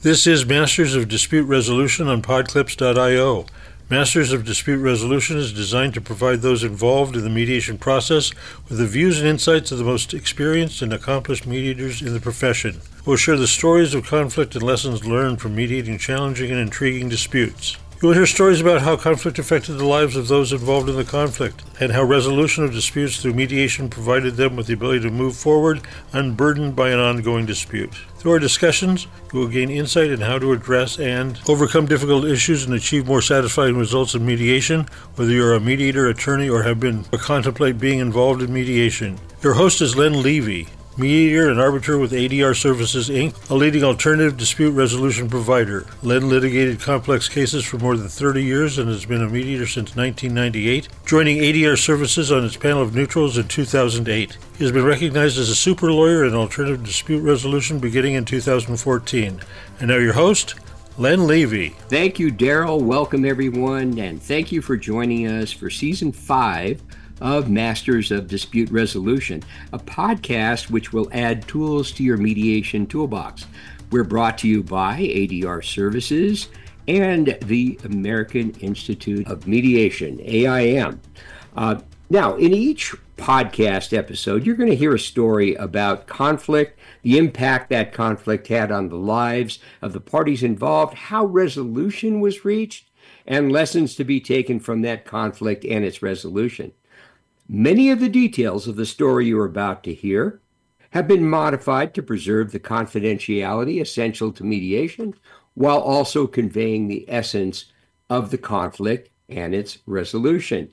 This is Masters of Dispute Resolution on Podclips.io. Masters of Dispute Resolution is designed to provide those involved in the mediation process with the views and insights of the most experienced and accomplished mediators in the profession. We'll share the stories of conflict and lessons learned from mediating challenging and intriguing disputes. You will hear stories about how conflict affected the lives of those involved in the conflict, and how resolution of disputes through mediation provided them with the ability to move forward unburdened by an ongoing dispute. Through our discussions, you will gain insight in how to address and overcome difficult issues and achieve more satisfying results in mediation, whether you're a mediator, attorney, or have been or contemplate being involved in mediation. Your host is Len Levy, mediator and arbiter with ADR Services, Inc., a leading alternative dispute resolution provider. Len litigated complex cases for more than 30 years and has been a mediator since 1998, joining ADR Services on its panel of neutrals in 2008. He has been recognized as a super lawyer in alternative dispute resolution beginning in 2014. And now your host, Len Levy. Thank you, Daryl. Welcome, everyone, and thank you for joining us for Season 5 of Masters of Dispute Resolution, a podcast which will add tools to your mediation toolbox. We're brought to you by ADR Services and the American Institute of Mediation, AIM. Now, in each podcast episode, you're going to hear a story about conflict, the impact that conflict had on the lives of the parties involved, how resolution was reached, and lessons to be taken from that conflict and its resolution. Many of the details of the story you're about to hear have been modified to preserve the confidentiality essential to mediation, while also conveying the essence of the conflict and its resolution.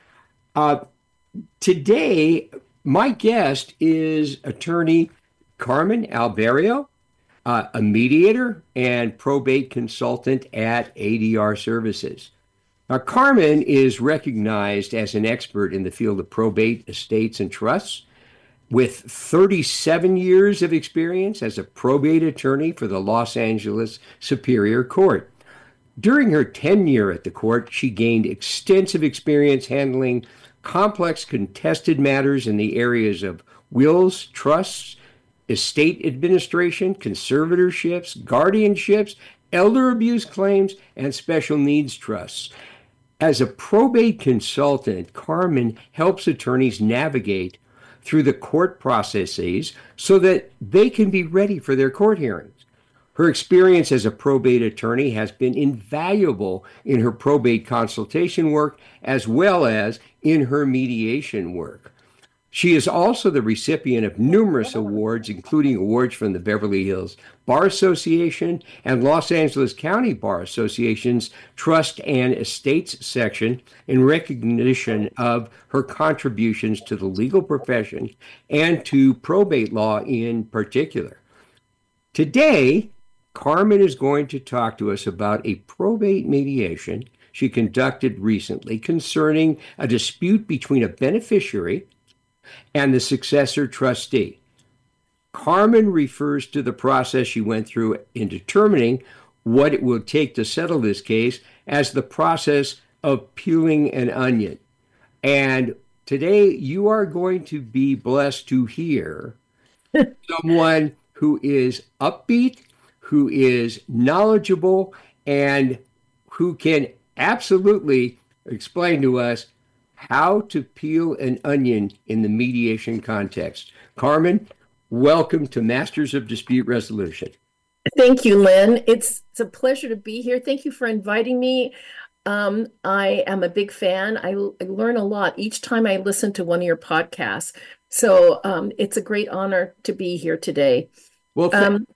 Today, my guest is attorney Carmen Alberio, a mediator and probate consultant at ADR Services. Now, Carmen is recognized as an expert in the field of probate, estates, and trusts, with 37 years of experience as a probate attorney for the Los Angeles Superior Court. During her tenure at the court, she gained extensive experience handling complex contested matters in the areas of wills, trusts, estate administration, conservatorships, guardianships, elder abuse claims, and special needs trusts. As a probate consultant, Carmen helps attorneys navigate through the court processes so that they can be ready for their court hearings. Her experience as a probate attorney has been invaluable in her probate consultation work as well as in her mediation work. She is also the recipient of numerous awards, including awards from the Beverly Hills Bar Association and Los Angeles County Bar Association's Trust and Estates section, in recognition of her contributions to the legal profession and to probate law in particular. Today, Carmen is going to talk to us about a probate mediation she conducted recently concerning a dispute between a beneficiary and the successor trustee. Carmen refers to the process she went through in determining what it will take to settle this case as the process of peeling an onion. And today you are going to be blessed to hear someone who is upbeat, who is knowledgeable, and who can absolutely explain to us how to peel an onion in the mediation context. Carmen, welcome to Masters of Dispute Resolution. Thank you, Len. It's a pleasure to be here. Thank you for inviting me. I am a big fan. I learn a lot each time I listen to one of your podcasts. So it's a great honor to be here today. Well,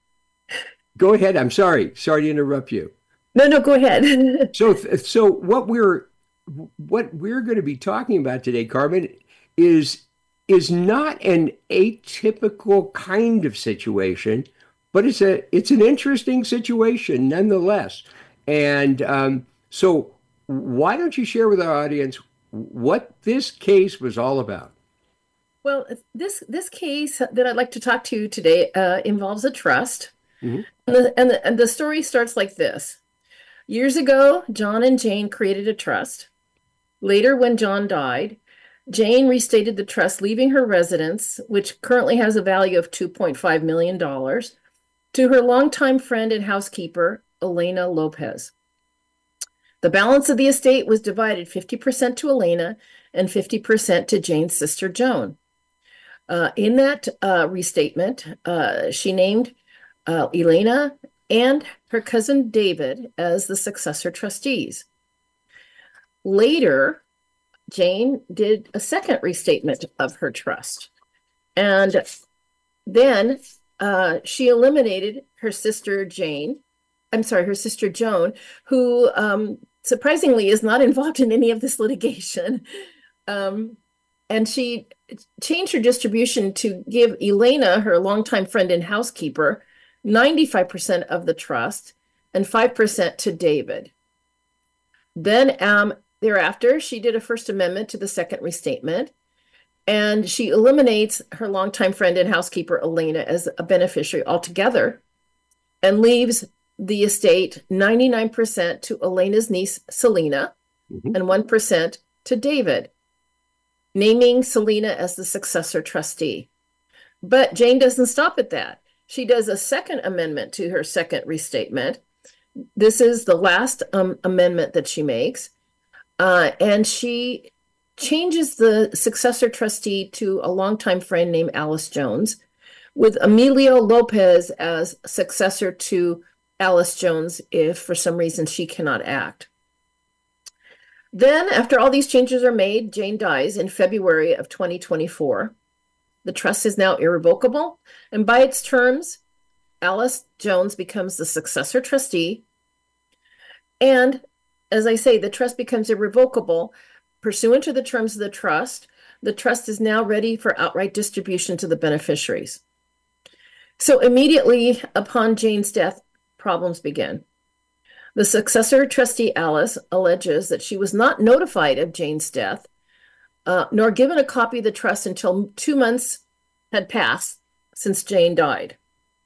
go ahead. I'm sorry to interrupt you. No, go ahead. So what we're going to be talking about today, Carmen, is not an atypical kind of situation, but it's an interesting situation nonetheless. And so why don't you share with our audience what this case was all about? Well, this case that I'd like to talk to you today involves a trust. Mm-hmm. And the story starts like this. Years ago, John and Jane created a trust. Later, when John died, Jane restated the trust, leaving her residence, which currently has a value of $2.5 million, to her longtime friend and housekeeper, Elena Lopez. The balance of the estate was divided 50% to Elena and 50% to Jane's sister, Joan. In that restatement, she named Elena and her cousin David as the successor trustees. Later, Jane did a second restatement of her trust. And then she eliminated her sister Joan, who surprisingly is not involved in any of this litigation. And she changed her distribution to give Elena, her longtime friend and housekeeper, 95% of the trust and 5% to David. Then thereafter, she did a First Amendment to the second restatement, and she eliminates her longtime friend and housekeeper, Elena, as a beneficiary altogether and leaves the estate 99% to Elena's niece, Selena, and 1% to David, naming Selena as the successor trustee. But Jane doesn't stop at that. She does a second amendment to her second restatement. This is the last amendment that she makes. And she changes the successor trustee to a longtime friend named Alice Jones, with Emilio Lopez as successor to Alice Jones if for some reason she cannot act. Then, after all these changes are made, Jane dies in February of 2024. The trust is now irrevocable, and by its terms, Alice Jones becomes the successor trustee. And as I say, the trust becomes irrevocable. Pursuant to the terms of the trust is now ready for outright distribution to the beneficiaries. So immediately upon Jane's death, problems begin. The successor trustee, Alice, alleges that she was not notified of Jane's death, nor given a copy of the trust until 2 months had passed since Jane died.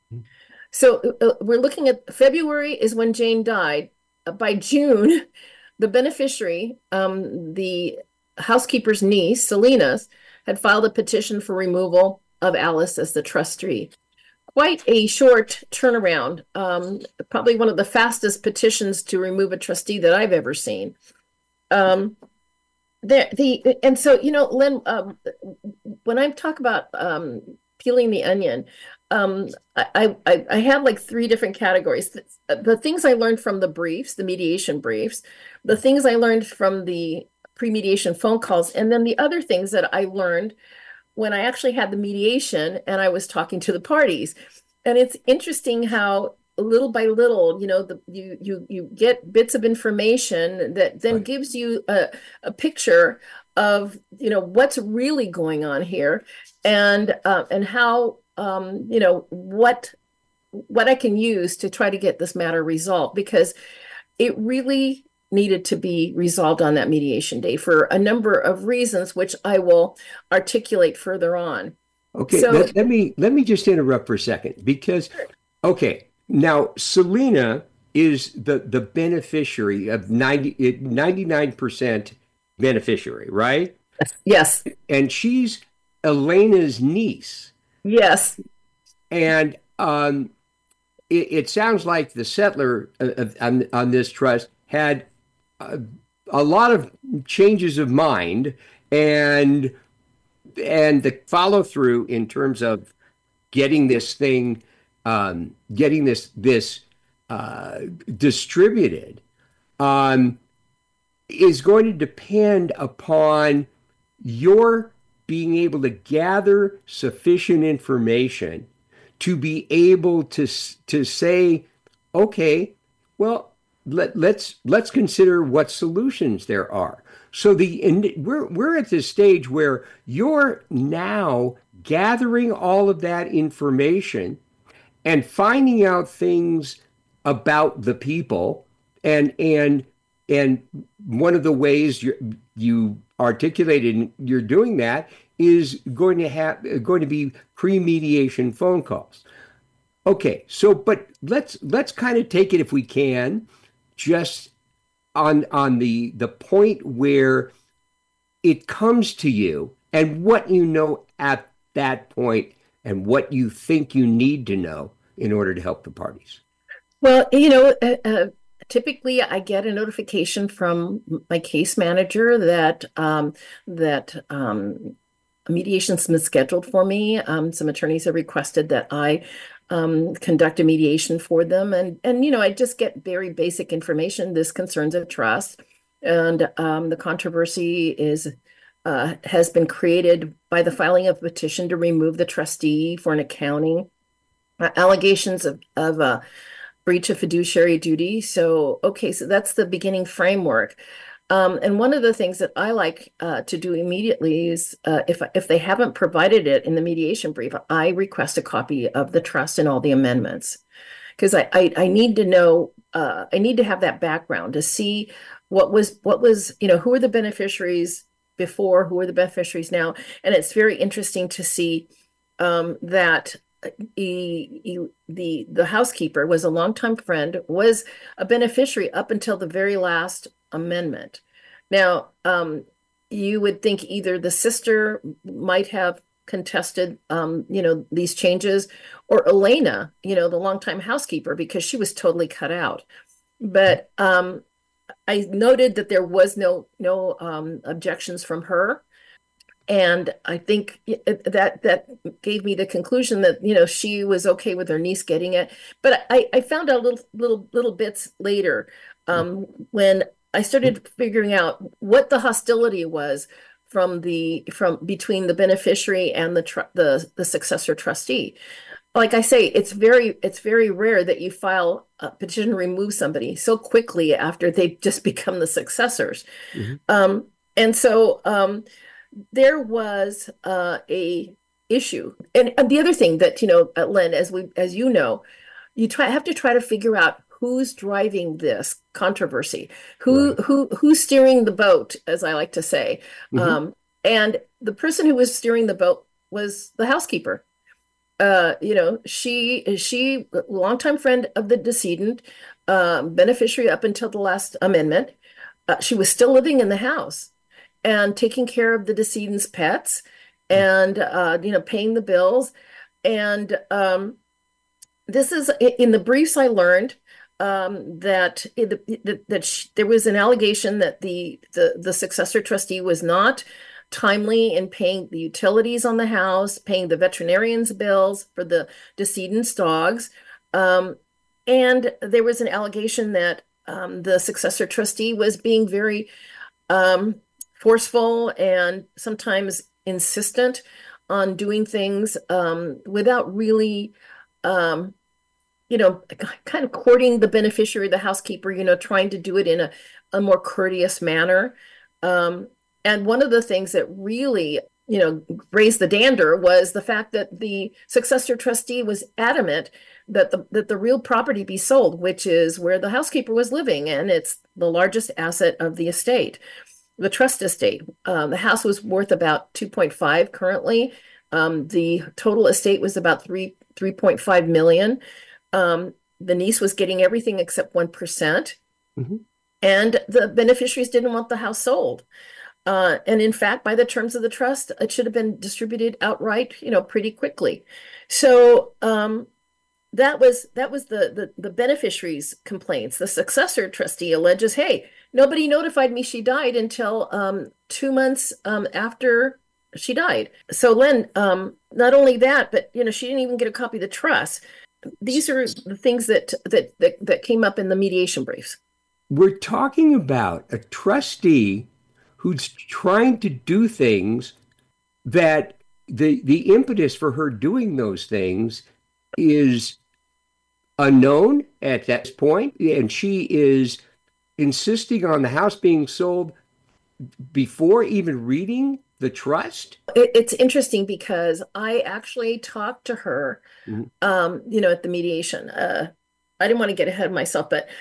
So we're looking at February is when Jane died. By June, the beneficiary, the housekeeper's niece, Selena, had filed a petition for removal of Alice as the trustee. Quite a short turnaround, probably one of the fastest petitions to remove a trustee that I've ever seen. And so, Len, when I talk about peeling the onion, I have like 3 different categories. The things I learned from the briefs, the mediation briefs, the things I learned from the pre-mediation phone calls, and then the other things that I learned when I actually had the mediation and I was talking to the parties. And it's interesting how little by little, you get bits of information that then gives you a picture of, what's really going on here, and how, what I can use to try to get this matter resolved, because it really needed to be resolved on that mediation day for a number of reasons, which I will articulate further on. Okay, so, let me just interrupt for a second, because, okay, now Selena is the beneficiary of 99% beneficiary, right? Yes. And she's Elena's niece. Yes. And it sounds like the settler on this trust had a lot of changes of mind and the follow through in terms of getting this thing, getting this distributed, is going to depend upon your being able to gather sufficient information to be able to say, okay, well, let's consider what solutions there are. So we're at this stage where you're now gathering all of that information and finding out things about the people, and one of the ways you articulated you're doing that is going to be pre-mediation phone calls. Okay, so but let's kind of take it, if we can, just on the point where it comes to you and what you know at that point and what you think you need to know. in order to help the parties? Well, typically I get a notification from my case manager that mediation's been scheduled for me. Some attorneys have requested that I conduct a mediation for them, and I just get very basic information. This concerns a trust, and the controversy has been created by the filing of a petition to remove the trustee for an accounting allegations of breach of fiduciary duty. So that's the beginning framework. And one of the things that I like to do immediately is if they haven't provided it in the mediation brief, I request a copy of the trust and all the amendments, because I need to know, I need to have that background to see what was who are the beneficiaries before, who are the beneficiaries now. And it's very interesting to see that the housekeeper was a longtime friend, was a beneficiary up until the very last amendment. Now, you would think either the sister might have contested, these changes, or Elena, the longtime housekeeper, because she was totally cut out. But I noted that there was no objections from her. And I think that gave me the conclusion that, she was okay with her niece getting it. But I found out little bits later when I started figuring out what the hostility was from between the beneficiary and the successor trustee. Like I say, it's very rare that you file a petition to remove somebody so quickly after they've just become the successors. Mm-hmm. And so there was a issue. And the other thing that, Len, as you know, have to try to figure out who's driving this controversy, who's steering the boat, as I like to say. Mm-hmm. And the person who was steering the boat was the housekeeper. She longtime friend of the decedent, beneficiary up until the last amendment. She was still living in the house and taking care of the decedent's pets and, paying the bills. And this is in the briefs I learned that there was an allegation that the successor trustee was not timely in paying the utilities on the house, paying the veterinarian's bills for the decedent's dogs. And there was an allegation that the successor trustee was being very forceful and sometimes insistent on doing things without really, kind of courting the beneficiary, the housekeeper, trying to do it in a more courteous manner. And one of the things that really, raised the dander was the fact that the successor trustee was adamant that the real property be sold, which is where the housekeeper was living, and it's the largest asset of the estate, the trust estate. The house was worth about 2.5 currently. The total estate was about 3.5 million. The niece was getting everything except 1%. Mm-hmm. And the beneficiaries didn't want the house sold. And in fact, by the terms of the trust, it should have been distributed outright, pretty quickly. So that was the beneficiary's complaints. The successor trustee alleges, hey, nobody notified me she died until 2 months after she died. So Len, not only that, but she didn't even get a copy of the trust. These are the things that came up in the mediation briefs. We're talking about a trustee who's trying to do things that the impetus for her doing those things is unknown at that point, and she is insisting on the house being sold before even reading the trust. It's interesting because I actually talked to her, mm-hmm. At the mediation. I didn't want to get ahead of myself, but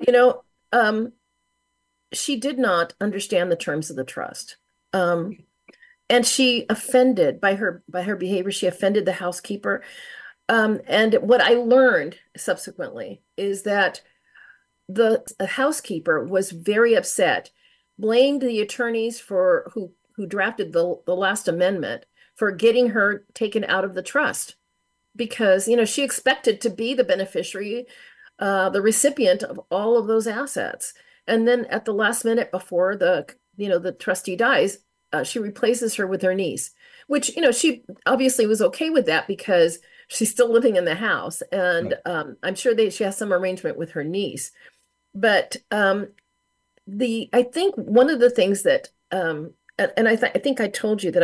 she did not understand the terms of the trust. And she offended by her behavior. She offended the housekeeper. And what I learned subsequently is that the housekeeper was very upset, blamed the attorneys who drafted the last amendment for getting her taken out of the trust, because, she expected to be the beneficiary, the recipient of all of those assets. And then at the last minute before the trustee dies, she replaces her with her niece, which, she obviously was okay with that because she's still living in the house. And I'm sure she has some arrangement with her niece. But I think one of the things that, and I think I told you that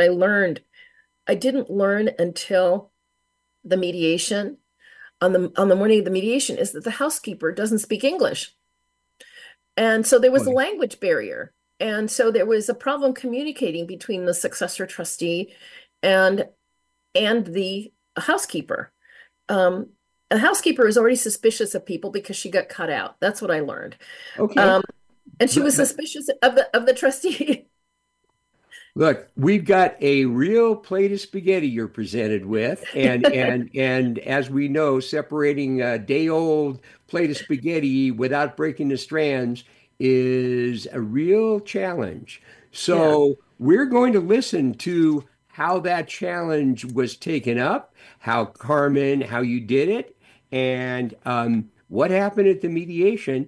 I didn't learn until the mediation, on the morning of the mediation, is that the housekeeper doesn't speak English. And so there was a language barrier. And so there was a problem communicating between the successor trustee and the housekeeper. A housekeeper is already suspicious of people because she got cut out. That's what I learned. Okay. And she was suspicious of the trustee. Look, we've got a real plate of spaghetti you're presented with, and as we know, separating a day-old plate of spaghetti without breaking the strands is a real challenge. So we're going to listen to how that challenge was taken up, how you did it, and what happened at the mediation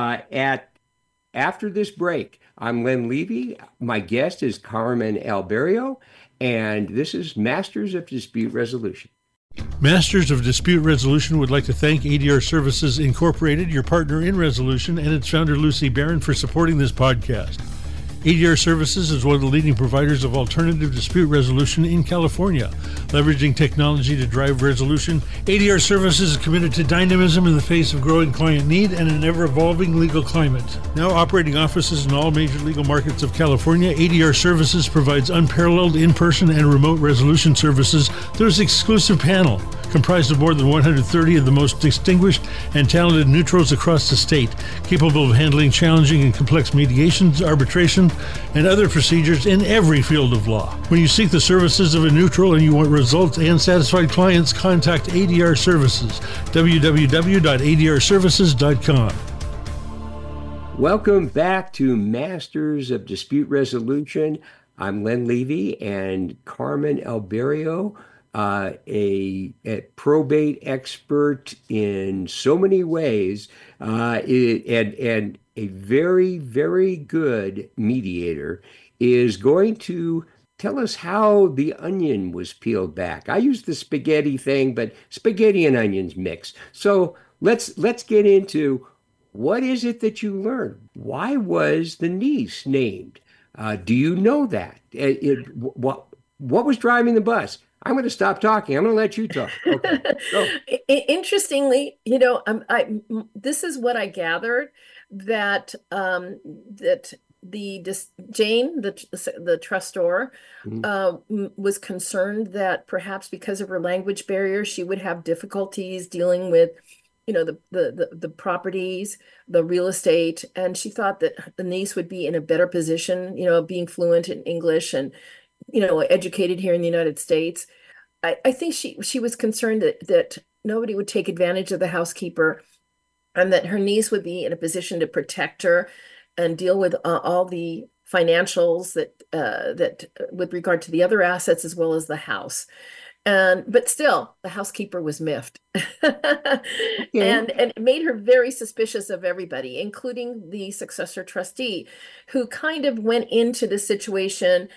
after this break. I'm Len Levy. My guest is Carmen Alberio, and this is Masters of Dispute Resolution. Masters of Dispute Resolution would like to thank ADR Services Incorporated, your partner in resolution, and its founder, Lucy Barron, for supporting this podcast. ADR Services is one of the leading providers of alternative dispute resolution in California. Leveraging technology to drive resolution, ADR Services is committed to dynamism in the face of growing client need and an ever-evolving legal climate. Now operating offices in all major legal markets of California, ADR Services provides unparalleled in-person and remote resolution services through its exclusive panel, comprised of more than 130 of the most distinguished and talented neutrals across the state, capable of handling challenging and complex mediations, arbitration, and other procedures in every field of law. When you seek the services of a neutral and you want results and satisfied clients, contact ADR Services, www.adrservices.com. Welcome back to Masters of Dispute Resolution. I'm Len Levy, and Carmen Alberio, a probate expert in so many ways, and a very, very good mediator, is going to tell us how the onion was peeled back. I use the spaghetti thing, but spaghetti and onions mix. So let's get into, what is it that you learned? Why was the niece named? Do you know that? What was driving the bus? I'm going to stop talking. I'm going to let you talk. Okay. Interestingly, this is what I gathered, that Jane, the trustor, was concerned that perhaps because of her language barrier, she would have difficulties dealing with, the properties, the real estate, and she thought that the niece would be in a better position, being fluent in English and, educated here in the United States. I think she was concerned that nobody would take advantage of the housekeeper, and that her niece would be in a position to protect her and deal with all the financials that with regard to the other assets as well as the house. But still, the housekeeper was miffed. and it made her very suspicious of everybody, including the successor trustee, who kind of went into the situation,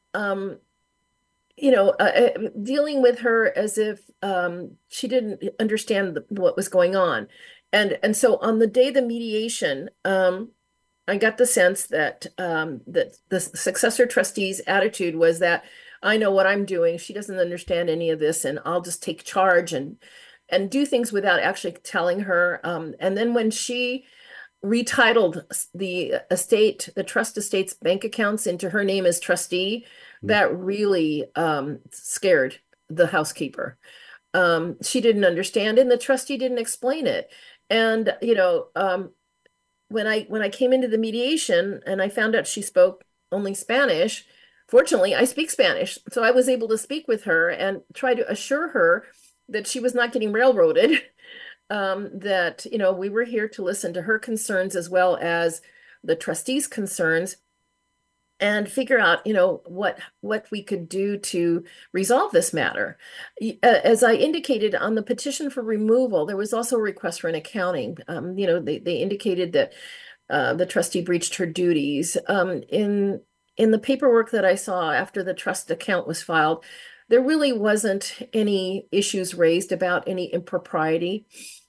dealing with her as if she didn't understand what was going on. And so on the day of the mediation, I got the sense that that the successor trustee's attitude was that, I know what I'm doing. She doesn't understand any of this, and I'll just take charge and do things without actually telling her. And then when she retitled the trust estate's bank accounts into her name as trustee, that really scared the housekeeper. She didn't understand, and the trustee didn't explain it. And when I came into the mediation and I found out she spoke only Spanish, fortunately, I speak Spanish, so I was able to speak with her and try to assure her that she was not getting railroaded, that, we were here to listen to her concerns as well as the trustees' concerns. and figure out, what we could do to resolve this matter. As I indicated on the petition for removal, there was also a request for an accounting. They indicated that the trustee breached her duties. In the paperwork that I saw after the trust account was filed, there really wasn't any issues raised about any impropriety.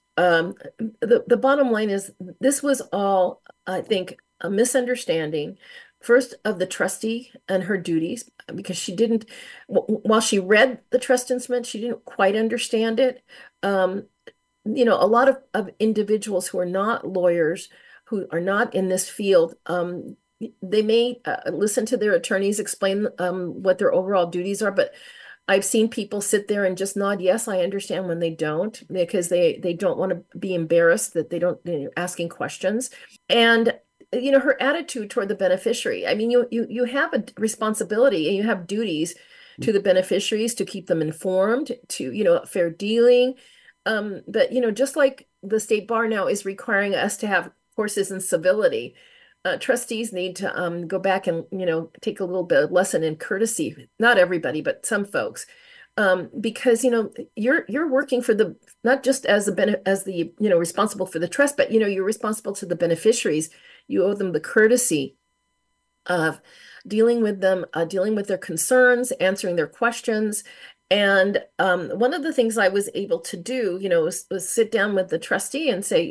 The bottom line is this was all, I think, a misunderstanding, first of the trustee and her duties, because she didn't, while she read the trust instrument, she didn't quite understand it. A lot of individuals who are not lawyers, who are not in this field, they may listen to their attorneys explain what their overall duties are, but I've seen people sit there and just nod, yes, I understand, when they don't, because they don't want to be embarrassed that they don't, asking questions. And her attitude toward the beneficiary. I mean, you have a responsibility and you have duties to the beneficiaries to keep them informed, to, fair dealing. But, just like the state bar now is requiring us to have courses in civility, trustees need to go back and, take a little bit of lesson in courtesy. Not everybody, but some folks. Because, you're working for not just as the responsible for the trust, but, you're responsible to the beneficiaries. You owe them the courtesy of dealing with them, dealing with their concerns, answering their questions. And one of the things I was able to do, was sit down with the trustee and say,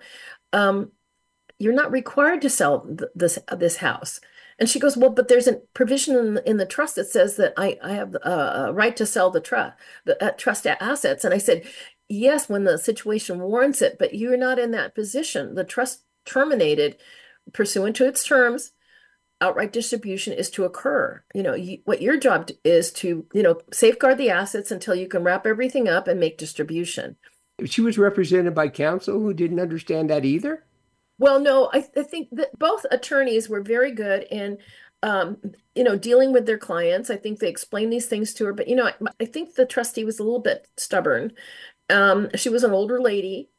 you're not required to sell this house. And she goes, well, but there's a provision in the trust that says that I have a right to sell the trust assets. And I said, yes, when the situation warrants it, but you're not in that position. The trust terminated pursuant to its terms. Outright distribution is to occur. What your job is to, safeguard the assets until you can wrap everything up and make distribution. She was represented by counsel who didn't understand that either? Well, no, I think that both attorneys were very good in, dealing with their clients. I think they explained these things to her, but, I think the trustee was a little bit stubborn. She was an older lady.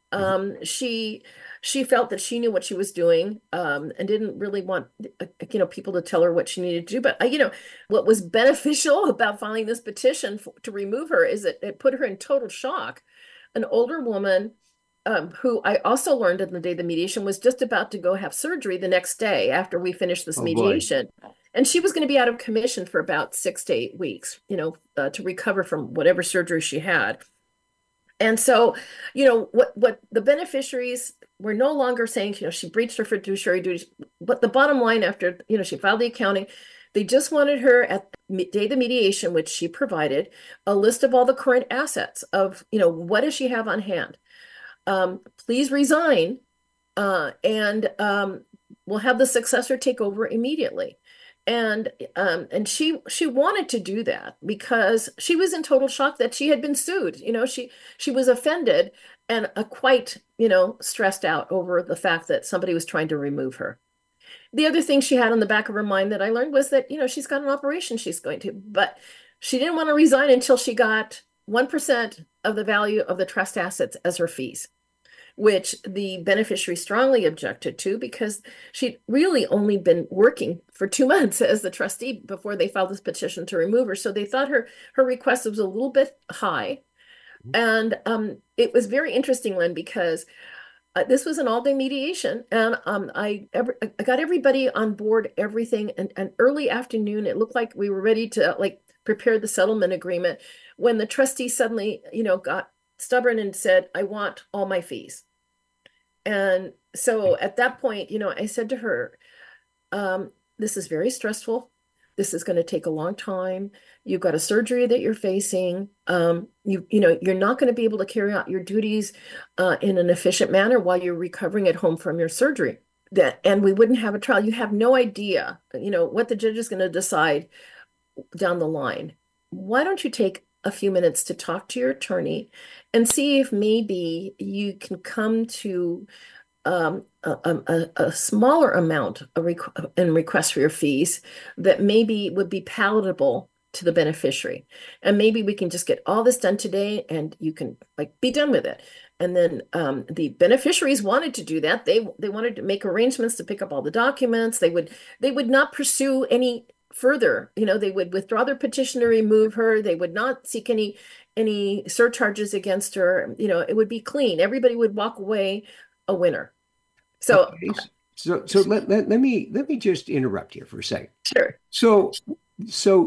She felt that she knew what she was doing, and didn't really want, people to tell her what she needed to do. But, what was beneficial about filing this petition to remove her is that it put her in total shock. An older woman, who I also learned in the day of the mediation, was just about to go have surgery the next day after we finished this mediation. Boy. And she was going to be out of commission for about 6 to 8 weeks, to recover from whatever surgery she had. And so, what the beneficiaries were no longer saying, she breached her fiduciary duties. But the bottom line, after, she filed the accounting, they just wanted her at the day of the mediation, which she provided, a list of all the current assets of, what does she have on hand? Please resign, and we'll have the successor take over immediately. And she wanted to do that because she was in total shock that she had been sued. She was offended and quite, stressed out over the fact that somebody was trying to remove her. The other thing she had on the back of her mind that I learned was that, she's got an operation she's going to, but she didn't want to resign until she got 1% of the value of the trust assets as her fees, which the beneficiary strongly objected to because she'd really only been working for 2 months as the trustee before they filed this petition to remove her. So they thought her request was a little bit high. And it was very interesting, Len, because this was an all-day mediation, and I got everybody on board, everything, and early afternoon, it looked like we were ready to prepare the settlement agreement when the trustee suddenly, got stubborn and said, I want all my fees. And so at that point, I said to her, this is very stressful. This is going to take a long time. You've got a surgery that you're facing. You're not going to be able to carry out your duties in an efficient manner while you're recovering at home from your surgery. And we wouldn't have a trial. You have no idea, what the judge is going to decide down the line. Why don't you take a few minutes to talk to your attorney and see if maybe you can come to a smaller amount in request for your fees that maybe would be palatable to the beneficiary. And maybe we can just get all this done today and you can be done with it. And then the beneficiaries wanted to do that. They wanted to make arrangements to pick up all the documents. They would not pursue any further. They would withdraw their petition to remove her. They would not seek any surcharges against her. It would be clean. Everybody would walk away a winner. So Okay. So let me just interrupt here for a second. sure. So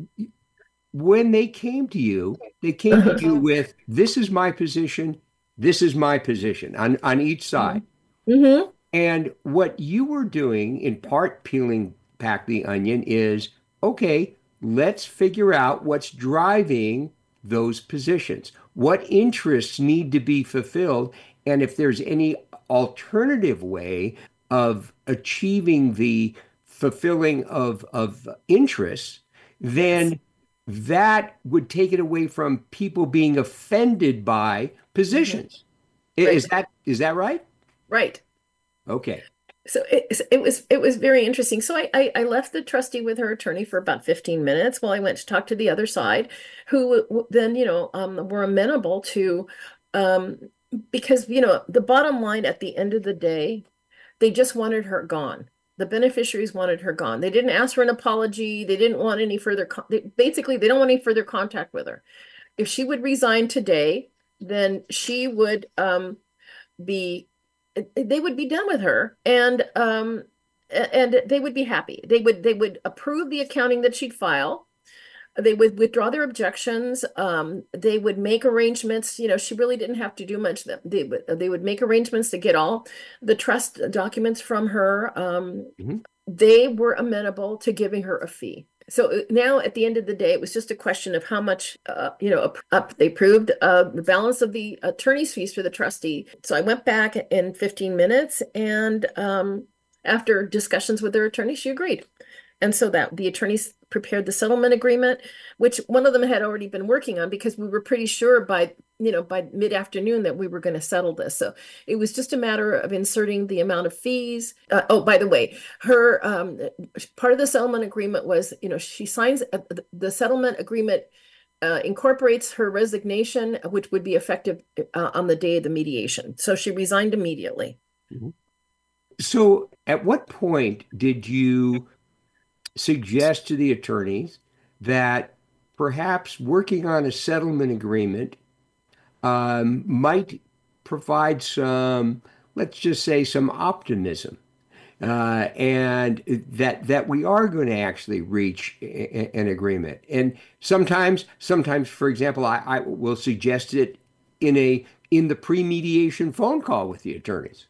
when they came to you, they came to you with, this is my position, this is my position on each side. Mm-hmm. And what you were doing, in part peeling back the onion, is okay, let's figure out what's driving those positions. What interests need to be fulfilled, and if there's any alternative way of achieving the fulfilling of interests, then that would take it away from people being offended by positions. Right. Is that right? Right. Okay. So it was very interesting. So I left the trustee with her attorney for about 15 minutes while I went to talk to the other side, who then were amenable to because the bottom line at the end of the day, they just wanted her gone. The beneficiaries wanted her gone. They didn't ask for an apology. They didn't want any further. Basically, they don't want any further contact with her. If she would resign today, then she would be they would be done with her, and they would be happy. They would approve the accounting that she'd file. They would withdraw their objections. They would make arrangements. She really didn't have to do much. They would make arrangements to get all the trust documents from her. Mhm. They were amenable to giving her a fee. So now, at the end of the day, it was just a question of how much, they approved the balance of the attorney's fees for the trustee. So I went back in 15 minutes, and after discussions with their attorney, she agreed. And so that the attorneys prepared the settlement agreement, which one of them had already been working on, because we were pretty sure by mid-afternoon that we were going to settle this. So it was just a matter of inserting the amount of fees. Oh, by the way, her part of the settlement agreement was, she signs the settlement agreement incorporates her resignation, which would be effective on the day of the mediation. So she resigned immediately. Mhm. So at what point did you suggest to the attorneys that perhaps working on a settlement agreement might provide some, let's just say, some optimism, and that we are going to actually reach an agreement? And sometimes, for example, I will suggest it in the pre-mediation phone call with the attorneys.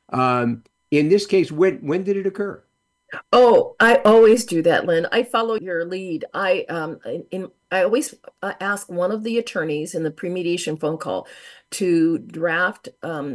In this case, when did it occur? Oh, I always do that, Lynn. I follow your lead. I always ask one of the attorneys in the pre-mediation phone call to draft,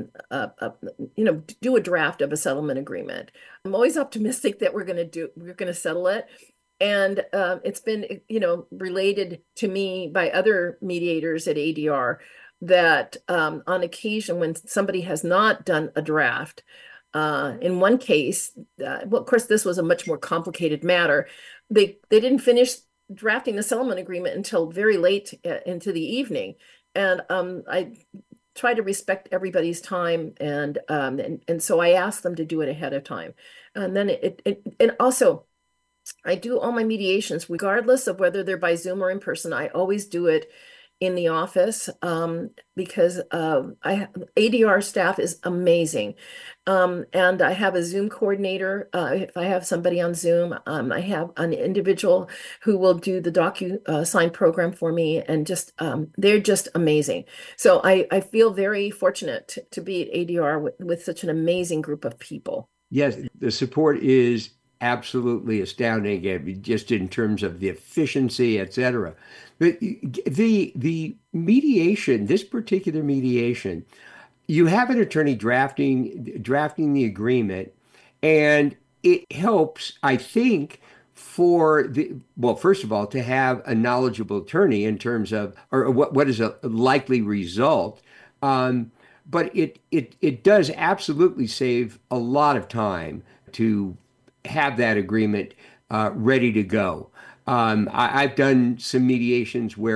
do a draft of a settlement agreement. I'm always optimistic that we're going to settle it. And it's been, related to me by other mediators at ADR that on occasion, when somebody has not done a draft, in one case, well, of course, this was a much more complicated matter. They didn't finish drafting the settlement agreement until very late into the evening, and I try to respect everybody's time, and so I asked them to do it ahead of time, and then and also I do all my mediations, regardless of whether they're by Zoom or in person. I always do it in the office because ADR staff is amazing. And I have a Zoom coordinator. If I have somebody on Zoom, I have an individual who will do the DocuSign program for me, and they're just amazing. So I feel very fortunate to be at ADR with such an amazing group of people. Yes, the support is absolutely astounding, just in terms of the efficiency, et cetera. But the mediation, this particular mediation, you have an attorney drafting the agreement, and it helps, I think, well, first of all, to have a knowledgeable attorney in terms of, or what is a likely result. But it does absolutely save a lot of time to have that agreement ready to go. I've done some mediations where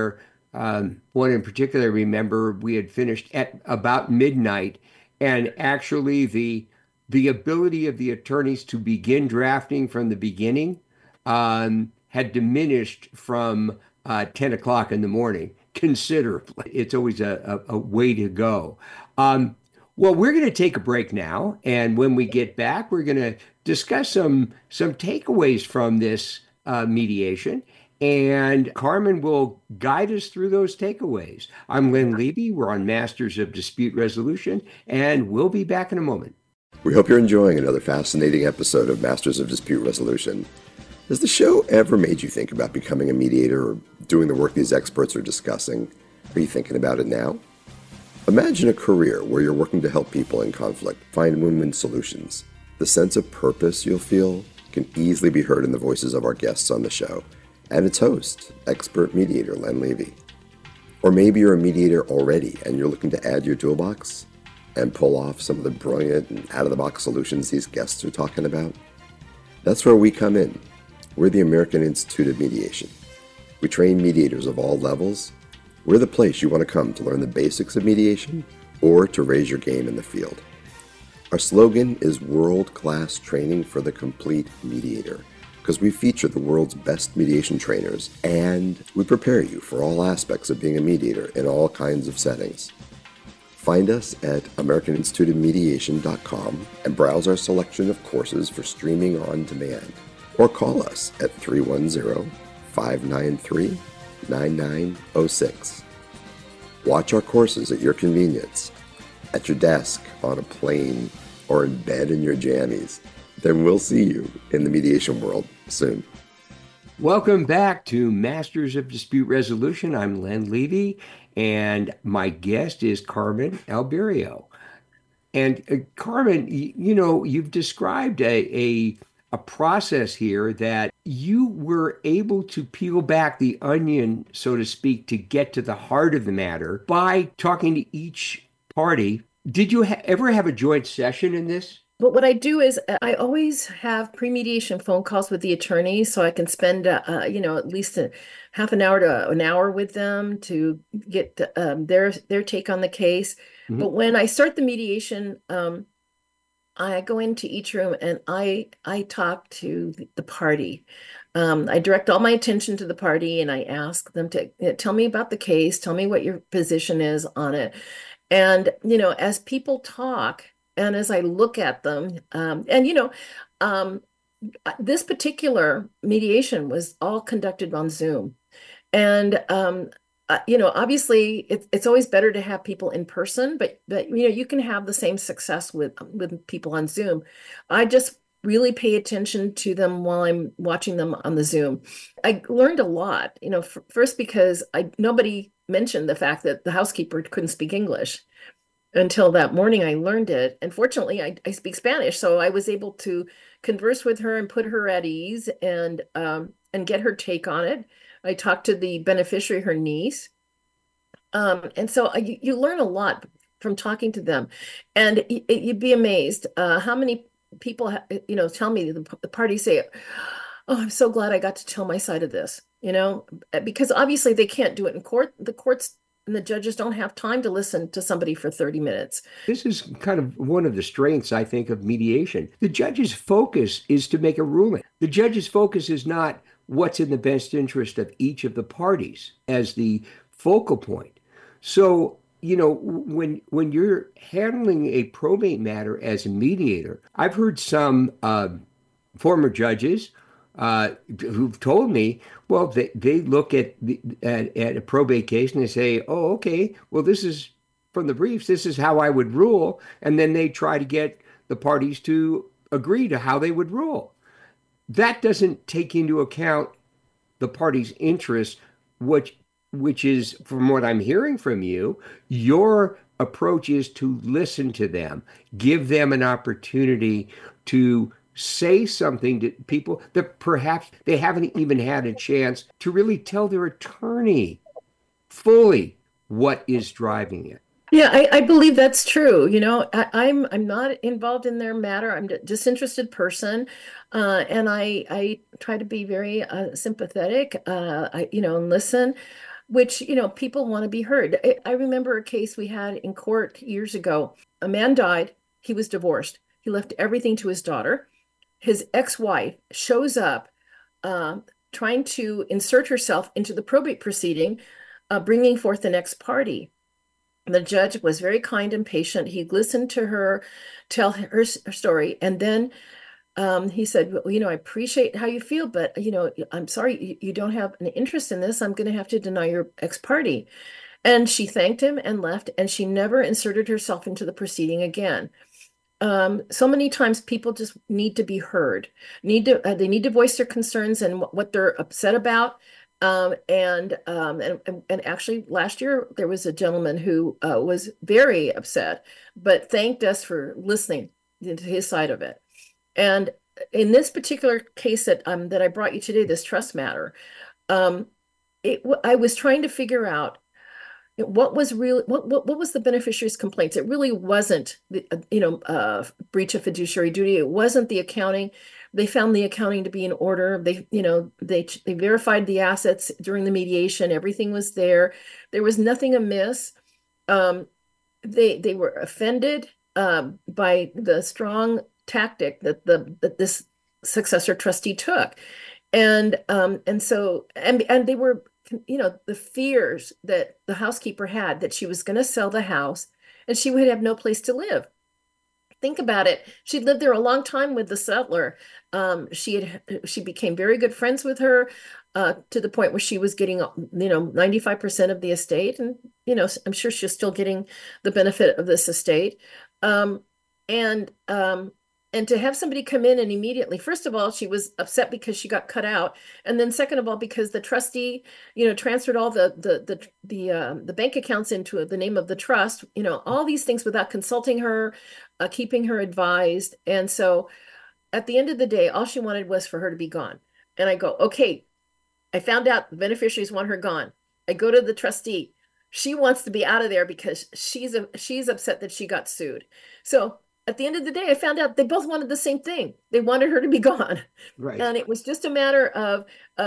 One in particular, I remember we had finished at about midnight, and actually the ability of the attorneys to begin drafting from the beginning had diminished from 10 o'clock in the morning considerably. It's always a way to go. Well, we're going to take a break now, and when we get back, we're going to discuss some takeaways from this mediation, and Carmen will guide us through those takeaways. I'm Len Levy. We're on Masters of Dispute Resolution, and we'll be back in a moment. We hope you're enjoying another fascinating episode of Masters of Dispute Resolution. Has the show ever made you think about becoming a mediator or doing the work these experts are discussing? Are you thinking about it now? Imagine a career where you're working to help people in conflict find win-win solutions. The sense of purpose you'll feel can easily be heard in the voices of our guests on the show and its host, expert mediator Len Levy. Or maybe you're a mediator already and you're looking to add your toolbox and pull off some of the brilliant and out-of-the-box solutions these guests are talking about. That's where we come in. We're the American Institute of Mediation. We train mediators of all levels. We're the place you want to come to learn the basics of mediation or to raise your game in the field. Our slogan is world-class training for the complete mediator, because we feature the world's best mediation trainers and we prepare you for all aspects of being a mediator in all kinds of settings. Find us at AmericanInstituteofMediation.com and browse our selection of courses for streaming on demand. Or call us at 310-593-9906. Watch our courses at your convenience, at your desk, on a plane, or in bed in your jammies. Then we'll see you in the mediation world soon. Welcome back to Masters of Dispute Resolution. I'm Len Levy, and my guest is Carmen Alberio. And Carmen, you've described a process here that you were able to peel back the onion, so to speak, to get to the heart of the matter by talking to each party. Did you ever have a joint session in this? But what I do is I always have pre-mediation phone calls with the attorney, so I can spend, at least a half an hour to an hour with them to get their take on the case. Mm-hmm. But when I start the mediation, I go into each room and I talk to the party. I direct all my attention to the party and I ask them to tell me about the case, tell me what your position is on it. And, as people talk and as I look at them, this particular mediation was all conducted on Zoom. And, obviously it's always better to have people in person, but you can have the same success with people on Zoom. I just really pay attention to them while I'm watching them on the Zoom. I learned a lot, first because nobody mentioned the fact that the housekeeper couldn't speak English until that morning. I learned it. And fortunately, I speak Spanish, so I was able to converse with her and put her at ease and get her take on it. I talked to the beneficiary, her niece. And so you learn a lot from talking to them. And you'd be amazed how many people, tell me, the party say, oh, I'm so glad I got to tell my side of this, because obviously they can't do it in court. The courts and the judges don't have time to listen to somebody for 30 minutes. This is kind of one of the strengths, I think, of mediation. The judge's focus is to make a ruling. The judge's focus is not what's in the best interest of each of the parties as the focal point. So, when you're handling a probate matter as a mediator, I've heard some former judges who've told me, well, they look at a probate case and they say, oh, okay, well, this is from the briefs, this is how I would rule. And then they try to get the parties to agree to how they would rule. That doesn't take into account the party's interests, which is, from what I'm hearing from you, your approach is to listen to them, give them an opportunity to say something to people that perhaps they haven't even had a chance to really tell their attorney fully what is driving it. Yeah, I believe that's true. I'm not involved in their matter. I'm a disinterested person, and I try to be very sympathetic. And listen. which, people want to be heard. I remember a case we had in court years ago. A man died. He was divorced. He left everything to his daughter. His ex-wife shows up trying to insert herself into the probate proceeding, bringing forth the next party. The judge was very kind and patient. He listened to her tell her story, and then he said, well, I appreciate how you feel, but, I'm sorry, you don't have an interest in this. I'm going to have to deny your ex-party. And she thanked him and left, and she never inserted herself into the proceeding again. So many times people just need to be heard, they need to voice their concerns and what they're upset about. And actually last year there was a gentleman who was very upset, but thanked us for listening to his side of it. And in this particular case that I brought you today, this trust matter, I was trying to figure out what was the beneficiary's complaints. It really wasn't the breach of fiduciary duty. It wasn't the accounting. They found the accounting to be in order. They verified the assets during the mediation. Everything was there. There was nothing amiss. They were offended by the strong tactic that this successor trustee took, and they were, the fears that the housekeeper had that she was going to sell the house and she would have no place to live. Think about it. She'd lived there a long time with the settler. She became very good friends with her to the point where she was getting 95% of the estate, and I'm sure she's still getting the benefit of this estate. And to have somebody come in and immediately, first of all, she was upset because she got cut out, and then second of all, because the trustee, transferred all the bank accounts into the name of the trust, all these things without consulting her, keeping her advised. And so, at the end of the day, all she wanted was for her to be gone. And I go, okay, I found out the beneficiaries want her gone. I go to the trustee. She wants to be out of there because she's upset that she got sued. So at the end of the day, I found out they both wanted the same thing. They wanted her to be gone. Right. And it was just a matter of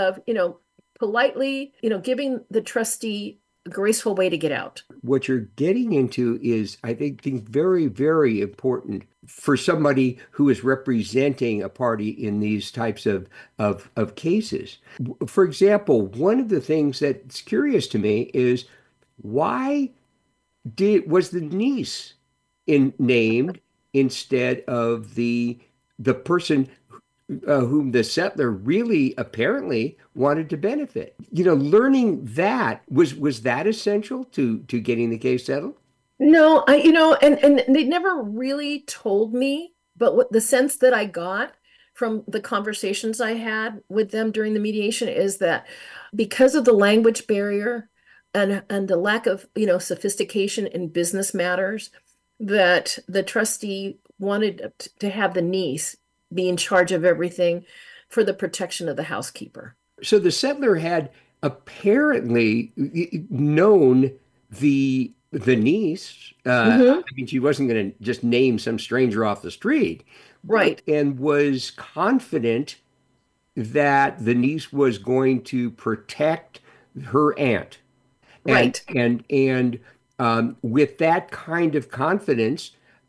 politely, giving the trustee a graceful way to get out. What you're getting into is, I think, very, very important for somebody who is representing a party in these types of cases. For example, one of the things that's curious to me is why was the niece named instead of the person whom the settler really apparently wanted to benefit? Learning that was that essential to getting the case settled? No, and they never really told me, but what the sense that I got from the conversations I had with them during the mediation is that because of the language barrier and the lack of, sophistication in business matters, that the trustee wanted to have the niece be in charge of everything for the protection of the housekeeper. So the settler had apparently known the niece. I mean, she wasn't going to just name some stranger off the street. Right. And was confident that the niece was going to protect her aunt. Right. And with that kind of confidence,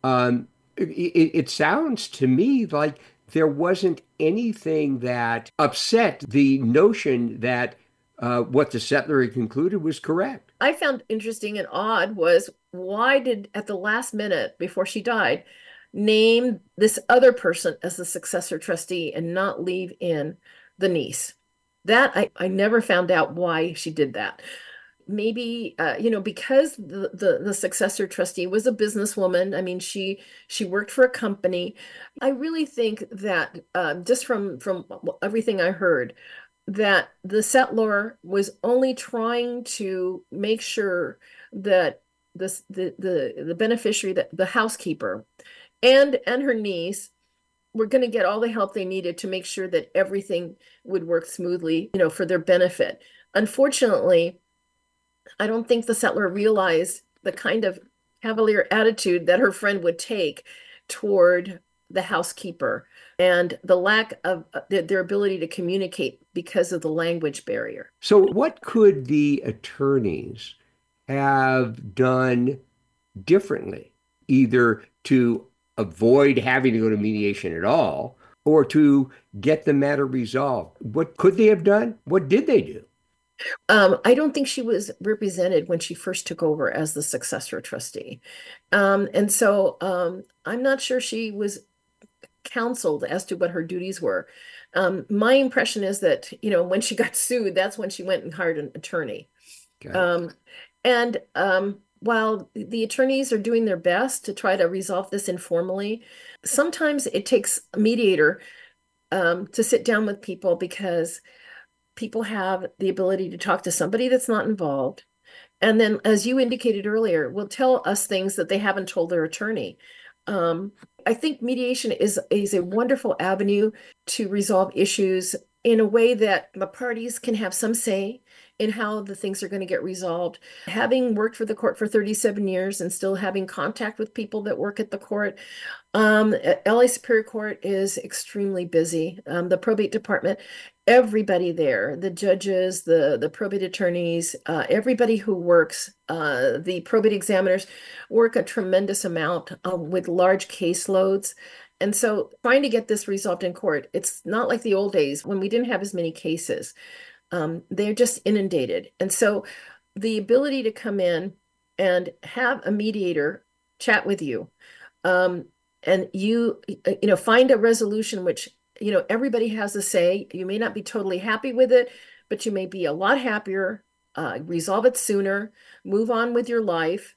it sounds to me like there wasn't anything that upset the notion that what the settler had concluded was correct. I found interesting and odd was, why did, at the last minute before she died, name this other person as the successor trustee and not leave in the niece? That I never found out why she did that. Maybe because the successor trustee was a businesswoman. I mean, she worked for a company. I really think that just from everything I heard, that the settlor was only trying to make sure that the beneficiary, that the housekeeper and her niece were going to get all the help they needed to make sure that everything would work smoothly, for their benefit. Unfortunately, I don't think the settler realized the kind of cavalier attitude that her friend would take toward the housekeeper and the lack of their ability to communicate because of the language barrier. So what could the attorneys have done differently, either to avoid having to go to mediation at all or to get the matter resolved? What could they have done? What did they do? I don't think she was represented when she first took over as the successor trustee. And so I'm not sure she was counseled as to what her duties were. My impression is that, when she got sued, that's when she went and hired an attorney. And while the attorneys are doing their best to try to resolve this informally, sometimes it takes a mediator to sit down with people because people have the ability to talk to somebody that's not involved. And then, as you indicated earlier, will tell us things that they haven't told their attorney. I think mediation is a wonderful avenue to resolve issues in a way that the parties can have some say in how the things are going to get resolved. Having worked for the court for 37 years and still having contact with people that work at the court, LA Superior Court is extremely busy. The probate department, everybody there, the judges, the probate attorneys, everybody who works, the probate examiners work a tremendous amount with large caseloads. And so trying to get this resolved in court, it's not like the old days when we didn't have as many cases. They're just inundated. And so the ability to come in and have a mediator chat with you, and you find a resolution which, everybody has a say. You may not be totally happy with it, but you may be a lot happier, resolve it sooner, move on with your life.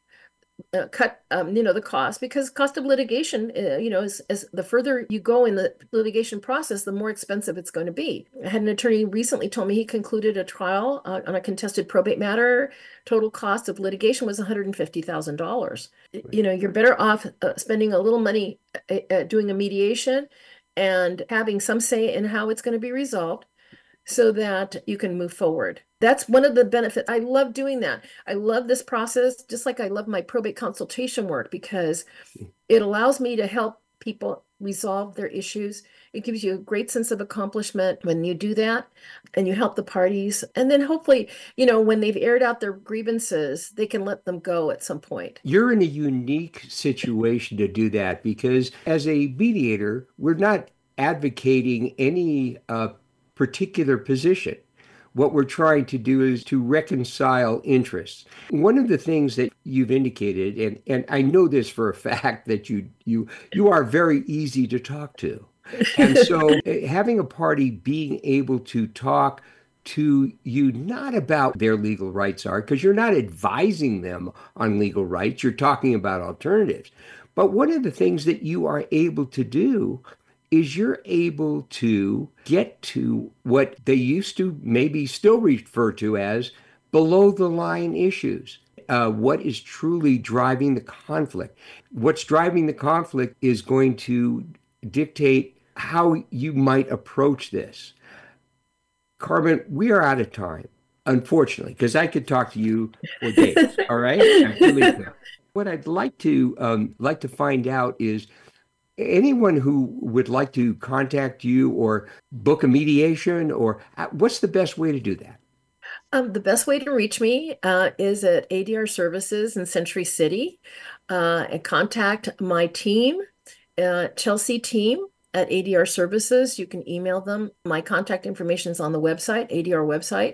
Cut the cost, because cost of litigation as the further you go in the litigation process, the more expensive it's going to be. I had an attorney recently told me he concluded a trial on a contested probate matter. Total cost of litigation was $150,000. You're better off spending a little money doing a mediation and having some say in how it's going to be resolved so that you can move forward. That's one of the benefits. I love doing that. I love this process, just like I love my probate consultation work, because it allows me to help people resolve their issues. It gives you a great sense of accomplishment when you do that and you help the parties. And then hopefully, when they've aired out their grievances, they can let them go at some point. You're in a unique situation to do that because as a mediator, we're not advocating any particular position. What we're trying to do is to reconcile interests. One of the things that you've indicated, and I know this for a fact, that you are very easy to talk to. And so having a party being able to talk to you not about their legal rights are, because you're not advising them on legal rights, you're talking about alternatives. But one of the things that you are able to do is you're able to get to what they used to maybe still refer to as below the line issues. What is truly driving the conflict? What's driving the conflict is going to dictate how you might approach this. Carmen, we are out of time, unfortunately, because I could talk to you for days. All right? I really could. What I'd like to find out is, anyone who would like to contact you or book a mediation, or what's the best way to do that? The best way to reach me is at ADR Services in Century City. And contact my team, Chelsea team at ADR Services. You can email them. My contact information is on the website, ADR website.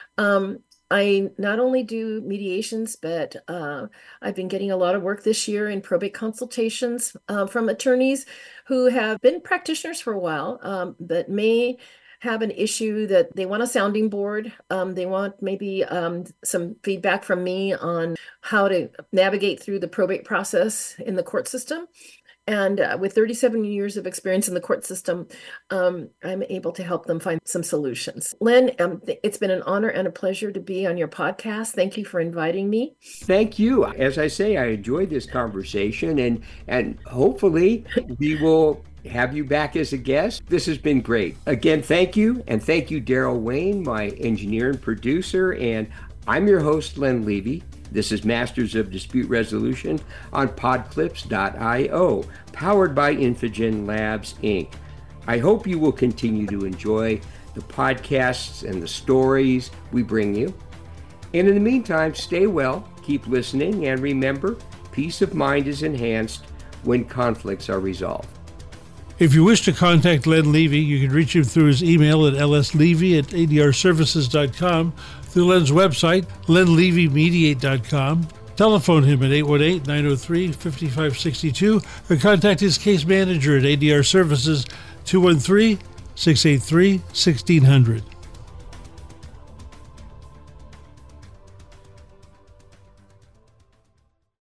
I not only do mediations, but I've been getting a lot of work this year in probate consultations from attorneys who have been practitioners for a while, but may have an issue that they want a sounding board. They want maybe some feedback from me on how to navigate through the probate process in the court system. And with 37 years of experience in the court system, I'm able to help them find some solutions. Len, it's been an honor and a pleasure to be on your podcast. Thank you for inviting me. Thank you. As I say, I enjoyed this conversation, and hopefully we will have you back as a guest. This has been great. Again, thank you. And thank you, Daryl Wayne, my engineer and producer. And I'm your host, Len Levy. This is Masters of Dispute Resolution on podclips.io, powered by Infogen Labs, Inc. I hope you will continue to enjoy the podcasts and the stories we bring you. And in the meantime, stay well, keep listening, and remember, peace of mind is enhanced when conflicts are resolved. If you wish to contact Len Levy, you can reach him through his email at lslevy@adrservices.com, through Len's website, lenlevymediate.com. Telephone him at 818-903-5562, or contact his case manager at ADR Services, 213-683-1600.